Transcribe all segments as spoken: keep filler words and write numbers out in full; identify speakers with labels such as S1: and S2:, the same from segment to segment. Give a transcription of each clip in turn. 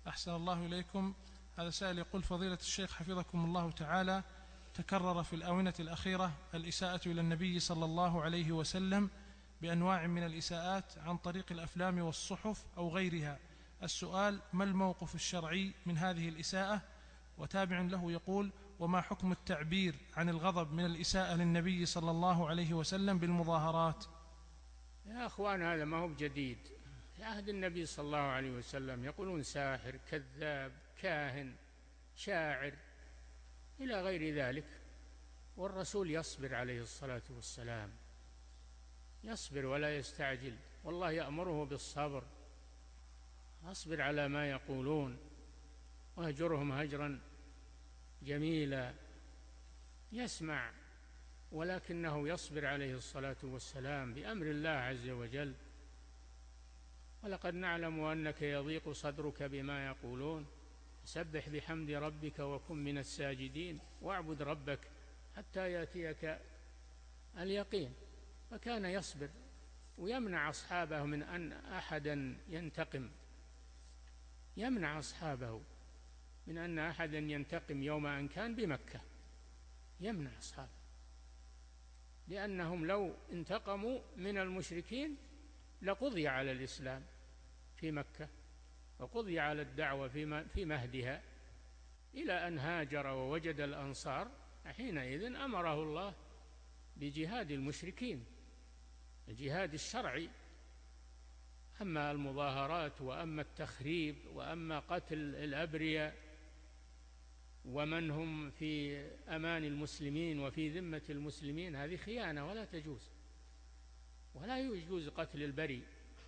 S1: أحسن الله إليكم. هذا سائل يقول: فضيلة الشيخ حفظكم الله تعالى، تكرر في الآونة الأخيرة الإساءة إلى النبي صلى الله عليه وسلم بأنواع من الإساءات عن طريق الأفلام والصحف أو غيرها. السؤال: ما الموقف الشرعي من هذه الإساءة؟ وتابع له يقول: وما حكم التعبير عن الغضب من الإساءة للنبي صلى الله عليه وسلم بالمظاهرات؟
S2: يا أخوان، هذا ما هو بجديد. في عهد النبي صلى الله عليه وسلم يقولون ساحر، كذاب، كاهن، شاعر، إلى غير ذلك، والرسول يصبر عليه الصلاة والسلام، يصبر ولا يستعجل، والله يأمره بالصبر. أصبر على ما يقولون واهجرهم هجرا جميلا. يسمع، ولكنه يصبر عليه الصلاة والسلام بأمر الله عز وجل. ولقد نعلم أنك يضيق صدرك بما يقولون، سبح بحمد ربك وكن من الساجدين واعبد ربك حتى يأتيك اليقين. فكان يصبر ويمنع أصحابه من أن أحدا ينتقم، يمنع أصحابه من أن أحدا ينتقم يوم أن كان بمكة، يمنع أصحابه، لأنهم لو انتقموا من المشركين لقضي على الإسلام في مكة، وقضي على الدعوة في مهدها، إلى أن هاجر ووجد الأنصار، حينئذ أمره الله بجهاد المشركين، الجهاد الشرعي. أما المظاهرات وأما التخريب وأما قتل الأبرياء ومن هم في أمان المسلمين وفي ذمة المسلمين، هذه خيانة ولا تجوز، ولا يجوز قتل البريء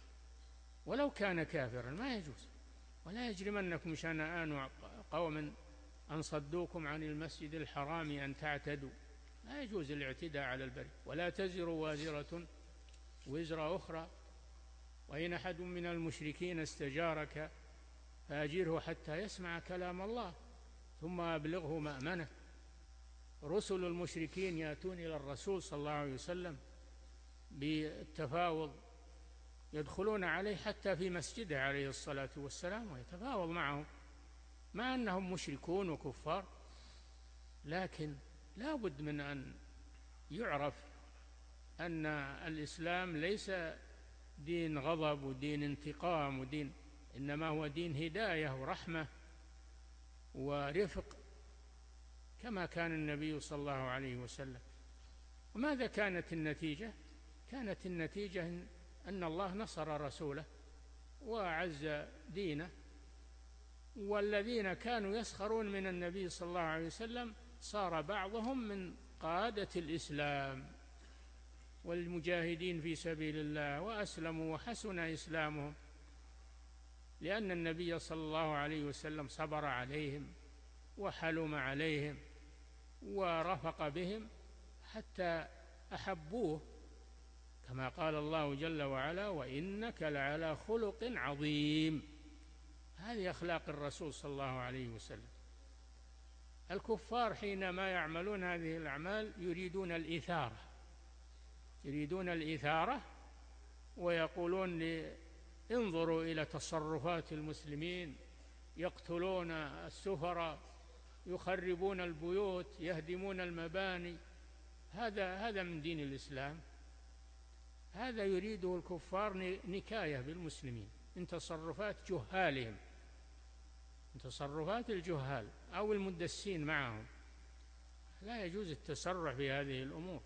S2: ولو كان كافرا، ما يجوز. ولا يجرمنكم شنآن قوم أن صدوكم عن المسجد الحرام أن تعتدوا، لا يجوز الاعتداء على البريء. ولا تزر وازرة وزر أخرى، وإن أحد من المشركين استجارك فأجره حتى يسمع كلام الله ثم أبلغه مأمنه. رسل المشركين يأتون إلى الرسول صلى الله عليه وسلم بالتفاوض، يدخلون عليه حتى في مسجده عليه الصلاة والسلام ويتفاوض معهم، مع أنهم مشركون وكفار، لكن لا بد من أن يعرف أن الإسلام ليس دين غضب ودين انتقام ودين، إنما هو دين هداية ورحمة ورفق، كما كان النبي صلى الله عليه وسلم. وماذا كانت النتيجة؟ كانت النتيجة أن الله نصر رسوله وأعز دينه، والذين كانوا يسخرون من النبي صلى الله عليه وسلم صار بعضهم من قادة الإسلام والمجاهدين في سبيل الله، وأسلموا وحسن إسلامهم، لأن النبي صلى الله عليه وسلم صبر عليهم وحلم عليهم ورفق بهم حتى أحبوه، كما قال الله جل وعلا: وإنك لعلى خلق عظيم. هذه أخلاق الرسول صلى الله عليه وسلم. الكفار حينما يعملون هذه الأعمال يريدون الإثارة، يريدون الإثارة ويقولون لي انظروا إلى تصرفات المسلمين، يقتلون السفراء، يخربون البيوت، يهدمون المباني. هذا هذا من دين الإسلام، هذا يريده الكفار نكاية بالمسلمين من تصرفات جهالهم، من تصرفات الجهال أو المدسين معهم. لا يجوز التسرع في هذه الأمور.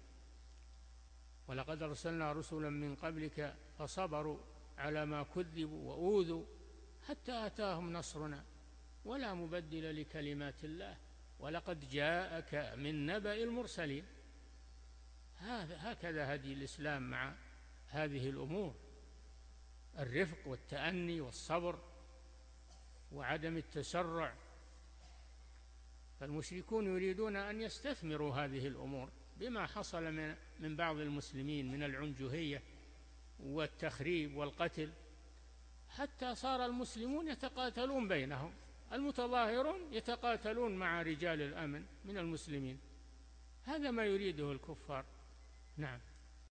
S2: ولقد أرسلنا رسلا من قبلك فصبروا على ما كذبوا وأوذوا حتى أتاهم نصرنا ولا مبدل لكلمات الله ولقد جاءك من نبأ المرسلين. هذا هكذا هدي الإسلام مع هذه الأمور، الرفق والتأني والصبر وعدم التسرع. فالمشركون يريدون أن يستثمروا هذه الأمور بما حصل من من بعض المسلمين من العنجهية والتخريب والقتل، حتى صار المسلمون يتقاتلون بينهم، المتظاهرون يتقاتلون مع رجال الأمن من المسلمين. هذا ما يريده الكفار. نعم.